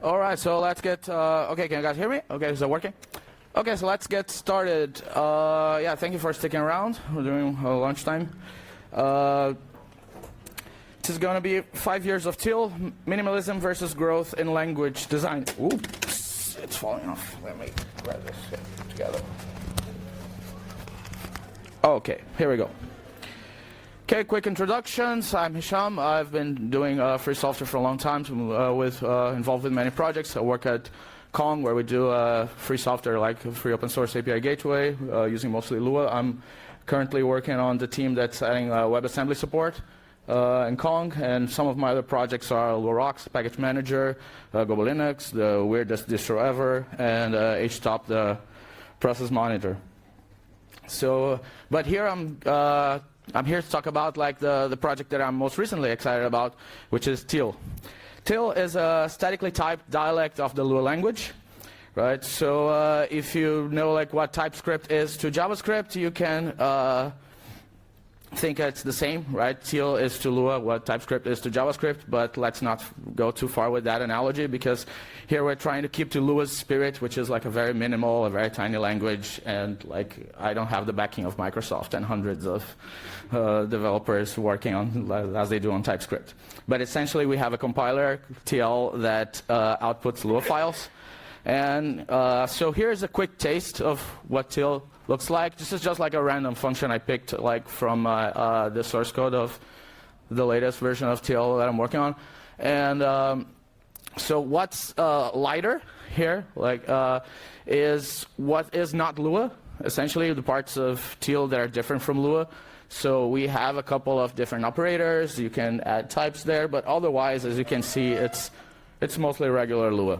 All right, so let's get, okay, can you guys hear me? Okay, is that working? Okay, so let's get started. Yeah, thank you for sticking around. We're doing lunchtime. This is going to be 5 years of Teal, minimalism versus growth in language design. Oops, it's falling off. Let me grab this together. Okay, here we go. Okay, quick introductions. I'm Hisham. I've been doing free software for a long time, involved with many projects. I work at Kong, where we do free software like free open source API gateway, using mostly Lua. I'm currently working on the team that's adding WebAssembly support in Kong, and some of my other projects are Lua Rocks, Package Manager, Global Linux, the weirdest distro ever, and HTOP, the process monitor. So, but here I'm here to talk about like the project that I'm most recently excited about, which is Teal. Teal is a statically typed dialect of the Lua language, right? So if you know like what TypeScript is to JavaScript, you can think it's the same, right? Teal is to Lua what TypeScript is to JavaScript, but let's not go too far with that analogy, because here we're trying to keep to Lua's spirit, which is like a very minimal, a very tiny language, and like I don't have the backing of Microsoft and hundreds of developers working on as they do on TypeScript. But essentially we have a compiler, TL, that outputs Lua files. And so here's a quick taste of what Teal looks like. This is just like a random function I picked like from the source code of the latest version of Teal that I'm working on. And so what's lighter here like is what is not Lua, essentially the parts of Teal that are different from Lua. So we have a couple of different operators. You can add types there, but otherwise, as you can see, it's mostly regular Lua.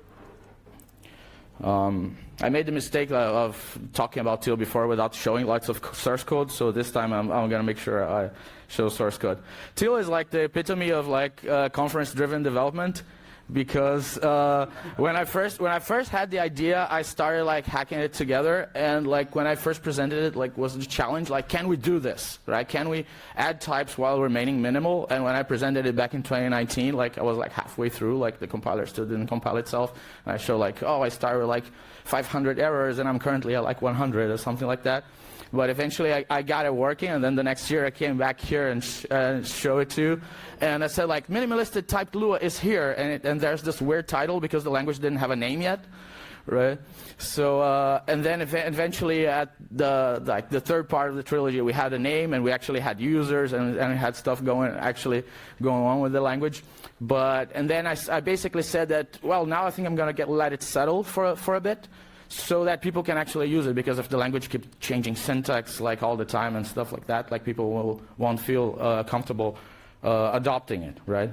I made the mistake of talking about Teal before without showing lots of source code, so this time I'm going to make sure I show source code. Teal is like the epitome of like conference-driven development, because when I first had the idea, I started like hacking it together, and like when I first presented it, like was the challenge like, can we do this, right? Can we add types while remaining minimal? And when I presented it back in 2019, like I was like halfway through, like the compiler still didn't compile itself, and I showed like, oh, I started with like 500 errors, and I'm currently at like 100 or something like that. But eventually I got it working, and then the next year I came back here and show it to you. And I said like, minimalistic typed Lua is here, and there's this weird title because the language didn't have a name yet, right? So and then eventually at the third part of the trilogy, we had a name, and we actually had users, and we had stuff going on with the language. And then I basically said that, well, now I think I'm going to let it settle for a bit, so that people can actually use it, because if the language keeps changing syntax like all the time and stuff like that, like people won't feel comfortable adopting it, right?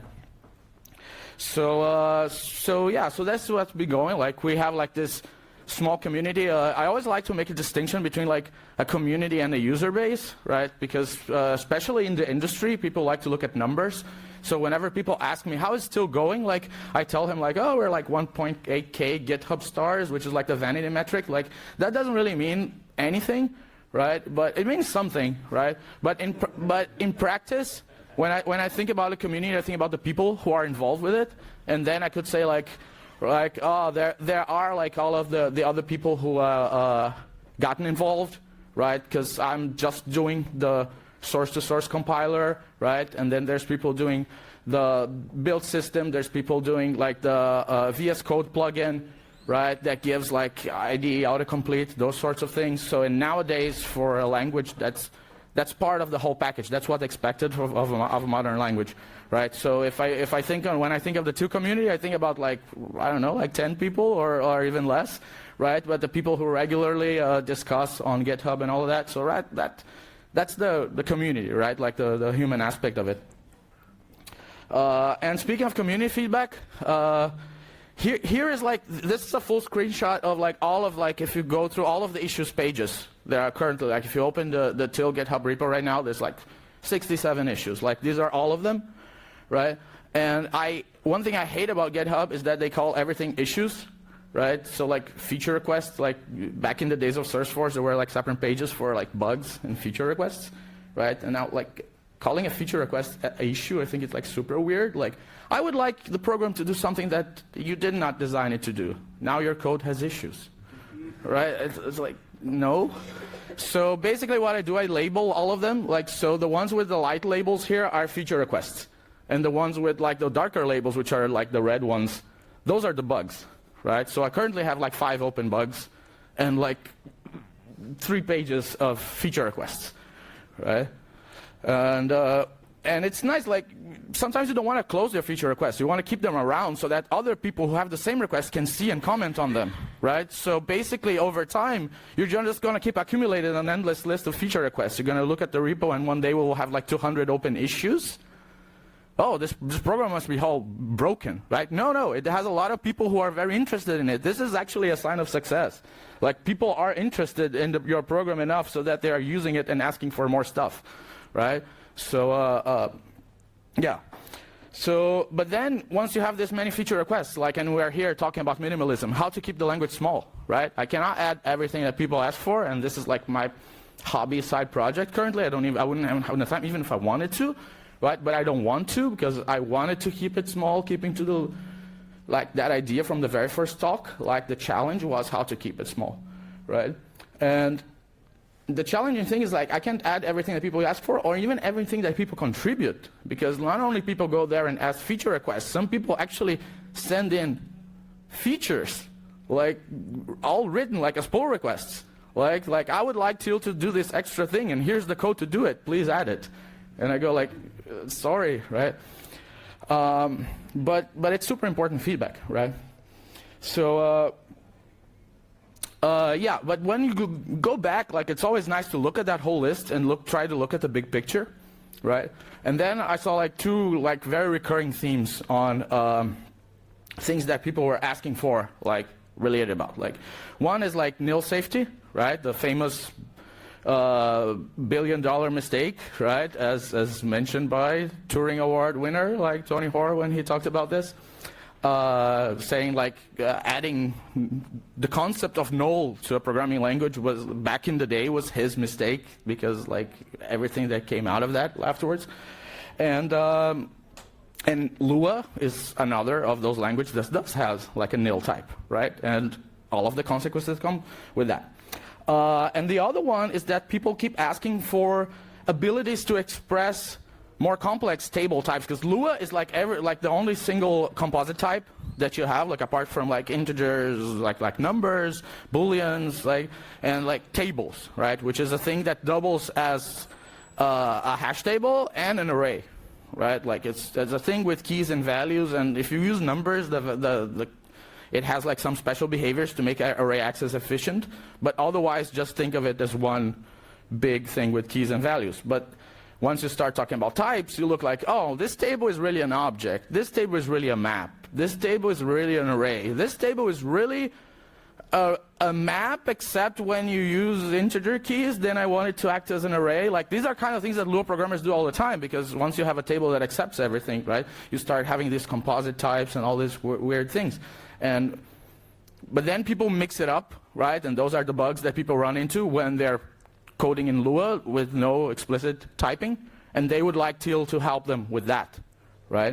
So that's what's been going. Like we have like this small community. I always like to make a distinction between like a community and a user base, right? Because especially in the industry, people like to look at numbers. So whenever people ask me, how is it still going? Like, I tell them like, oh, we're like 1.8K GitHub stars, which is like the vanity metric. Like, that doesn't really mean anything, right? But it means something, right? But in practice, when I think about a community, I think about the people who are involved with it. And then I could say like, oh, there are like all of the other people who gotten involved, right? Because I'm just doing the source-to-source compiler, right? And then there's people doing the build system. There's people doing like the VS Code plugin, right? That gives like IDE autocomplete, those sorts of things. So nowadays, for a language, that's part of the whole package. That's what's expected of a modern language, right? So when I think of the two community, I think about like, I don't know, like 10 people or even less, right? But the people who regularly discuss on GitHub and all of that. So right, that's the community, right? Like the human aspect of it. And speaking of community feedback, here is like, this is a full screenshot of like all of like, if you go through all of the issues pages that are currently, like if you open the Teal GitHub repo right now, there's like 67 issues. Like these are all of them, right? And one thing I hate about GitHub is that they call everything issues, right? So like feature requests, like back in the days of SourceForge, there were like separate pages for like bugs and feature requests, right? And now like calling a feature request a issue, I think it's like super weird. Like, I would like the program to do something that you did not design it to do. Now your code has issues, right? It's like, no. So basically what I do, I label all of them. Like, so the ones with the light labels here are feature requests. And the ones with like the darker labels, which are like the red ones, those are the bugs, right? So I currently have like 5 open bugs and like 3 pages of feature requests, right? And it's nice, like, sometimes you don't want to close your feature requests. You want to keep them around so that other people who have the same requests can see and comment on them, right? So basically, over time, you're just going to keep accumulating an endless list of feature requests. You're going to look at the repo, and one day we'll have like 200 open issues. Oh, this program must be all broken, right? No, it has a lot of people who are very interested in it. This is actually a sign of success. Like, people are interested in your program enough so that they are using it and asking for more stuff, right? So, yeah. So, but then once you have this many feature requests, like, and we're here talking about minimalism, how to keep the language small, right? I cannot add everything that people ask for, and this is like my hobby side project currently. I wouldn't have enough time even if I wanted to, right? But I don't want to, because I wanted to keep it small, keeping to the, like, that idea from the very first talk. Like, the challenge was how to keep it small, right? And the challenging thing is, like, I can't add everything that people ask for, or even everything that people contribute, because not only people go there and ask feature requests, some people actually send in features, like, all written like as pull requests. Like I would like Teal to do this extra thing, and here's the code to do it, please add it. And I go like, sorry, right? But it's super important feedback, right? So, yeah, but when you go back, like, it's always nice to look at that whole list and try to look at the big picture, right? And then I saw like 2 like very recurring themes on things that people were asking for, like, related about. Like, one is like nil safety, right? The famous billion-dollar mistake, right? As mentioned by Turing Award winner like Tony Hoare when he talked about this. Saying like adding the concept of null to a programming language was, back in the day, was his mistake, because like everything that came out of that afterwards. And Lua is another of those languages that does have like a nil type, right? And all of the consequences come with that. And the other one is that people keep asking for abilities to express more complex table types, because Lua is like the only single composite type that you have, like, apart from like integers, like numbers, booleans, and like tables, right? Which is a thing that doubles as a hash table and an array, right? Like, it's a thing with keys and values, and if you use numbers, it has like some special behaviors to make array access efficient, but otherwise just think of it as one big thing with keys and values. But once you start talking about types, you look like, oh, this table is really an object. This table is really a map. This table is really an array. This table is really a map, except when you use integer keys, then I want it to act as an array. Like, these are kind of things that Lua programmers do all the time, because once you have a table that accepts everything, right, you start having these composite types and all these weird things. But then people mix it up, right? And those are the bugs that people run into when they're coding in Lua with no explicit typing, and they would like Teal to help them with that, right?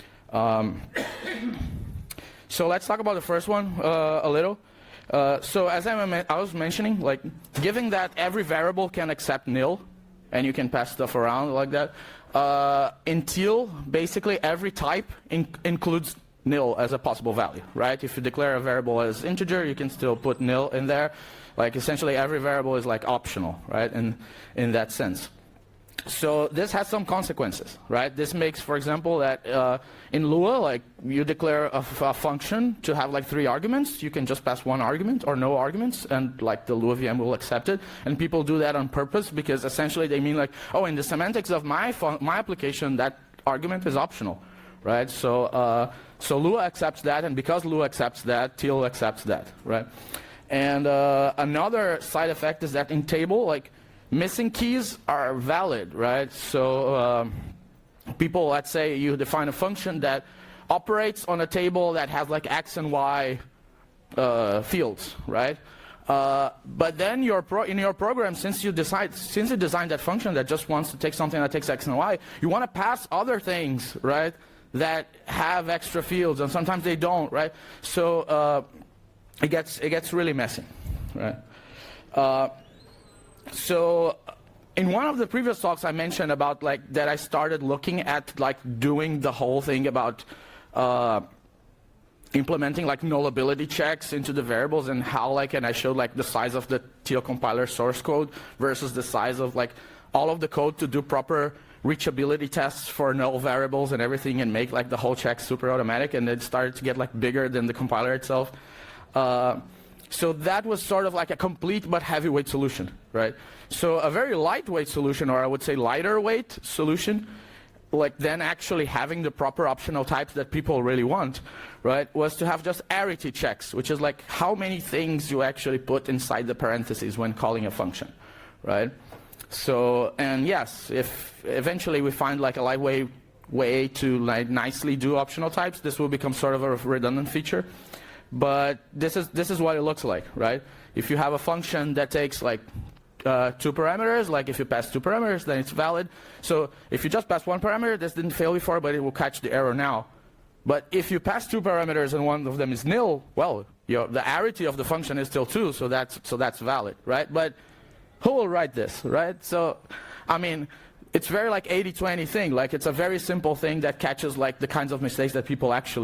So let's talk about the first one a little. So as I was mentioning, like, given that every variable can accept nil, and you can pass stuff around like that, in Teal, basically every type includes nil as a possible value, right? If you declare a variable as integer, you can still put nil in there. Like, essentially every variable is like optional, right? In that sense. So this has some consequences, right? This makes, for example, that in Lua, like, you declare a function to have like 3 arguments. You can just pass 1 argument or no arguments, and like the Lua VM will accept it. And people do that on purpose, because essentially they mean like, oh, in the semantics of my application, that argument is optional, right? So Lua accepts that, and because Lua accepts that, Teal accepts that, right? And another side effect is that in table, like, missing keys are valid, right? So people, let's say you define a function that operates on a table that has like X and Y fields, right? But then in your program, since you designed that function that just wants to take something that takes x and y, you want to pass other things, right, that have extra fields, and sometimes they don't, right? So it gets really messy, right? So in one of the previous talks, I mentioned about like that I started looking at like doing the whole thing about implementing like nullability checks into the variables, and how like, and I showed like the size of the TIL compiler source code versus the size of like all of the code to do proper reachability tests for null variables and everything, and make like the whole check super automatic, and it started to get like bigger than the compiler itself. So that was sort of like a complete but heavyweight solution, right? So a very lightweight solution, or I would say lighter weight solution, like then actually having the proper optional types that people really want, right, was to have just arity checks, which is like how many things you actually put inside the parentheses when calling a function, right? So, and yes, if eventually we find like a lightweight way to like nicely do optional types, this will become sort of a redundant feature. But this is what it looks like, right? If you have a function that takes like 2 parameters, like if you pass 2 parameters, then it's valid. So if you just pass 1 parameter, this didn't fail before, but it will catch the error now. But if you pass 2 parameters and one of them is nil, well, the arity of the function is still 2, so that's valid, right? But who will write this, right? So, I mean, it's very like 80-20 thing. Like it's a very simple thing that catches like the kinds of mistakes that people actually